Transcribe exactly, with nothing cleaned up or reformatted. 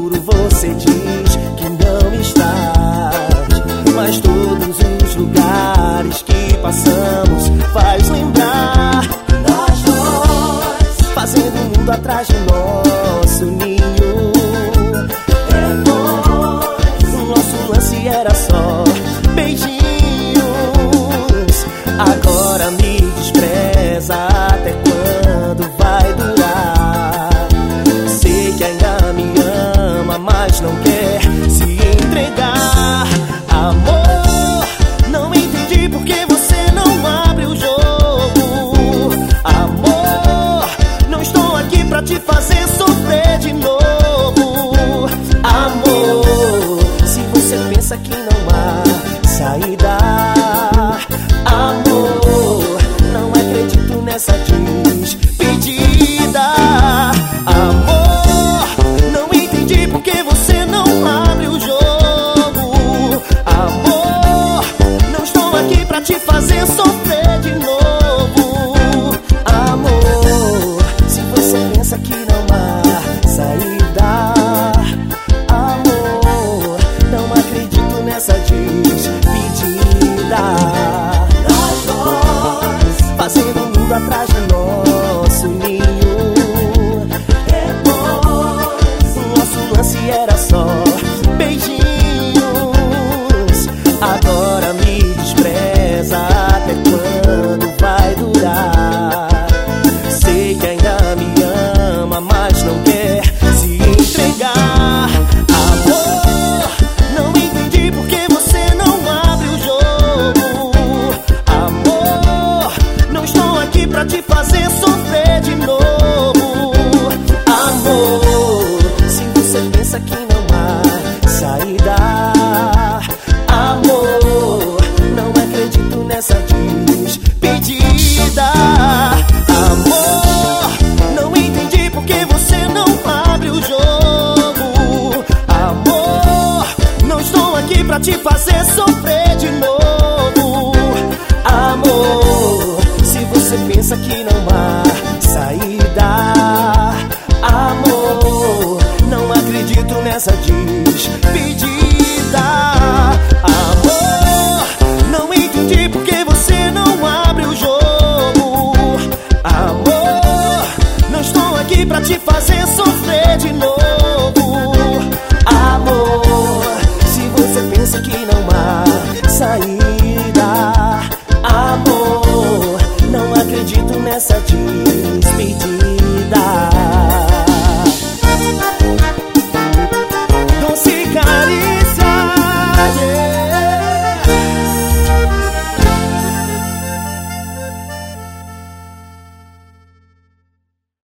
futuro você diz que não estás, mas todos os lugares que passamos faz lembrar nós dois, fazendo o mundo atrás do nosso ninho. Depois, o nosso lance era só beijinhos. Agora me despreza, até quando vai durar? Sei que ainda me ama, mas não quer se entregar. Amor, não entendi porque você não abre o jogo. Amor, não estou aqui pra te fazer sofrer de novo. Amor, se você pensa que não há saída, amor, não acredito nessa despedida. Amor, não entendi porque você não abre o jogo. Amor, não estou aqui pra te fazer sofrer de novo. Amor, se você pensa que não há saída, amor, não acredito nessa despedida. Fazendo o mundo atrás do nosso ninho. Depois, o nosso lance era só beijinhos. Agora me despreza, até quando vai durar? Sei que ainda me ama, mas não quer se entregar. Amor, não entendi porque você não abre o jogo. Amor, não estou aqui pra te fazer sofrer de novo. Amor, se você pensa que não há saída, amor, não acredito nessa despedida. Amor, não entendi porque você não abre o jogo. Amor, não estou aqui pra te fazer sofrer de novo. Amor, se você pensa que não há saída, amor, não acredito nessa despedida.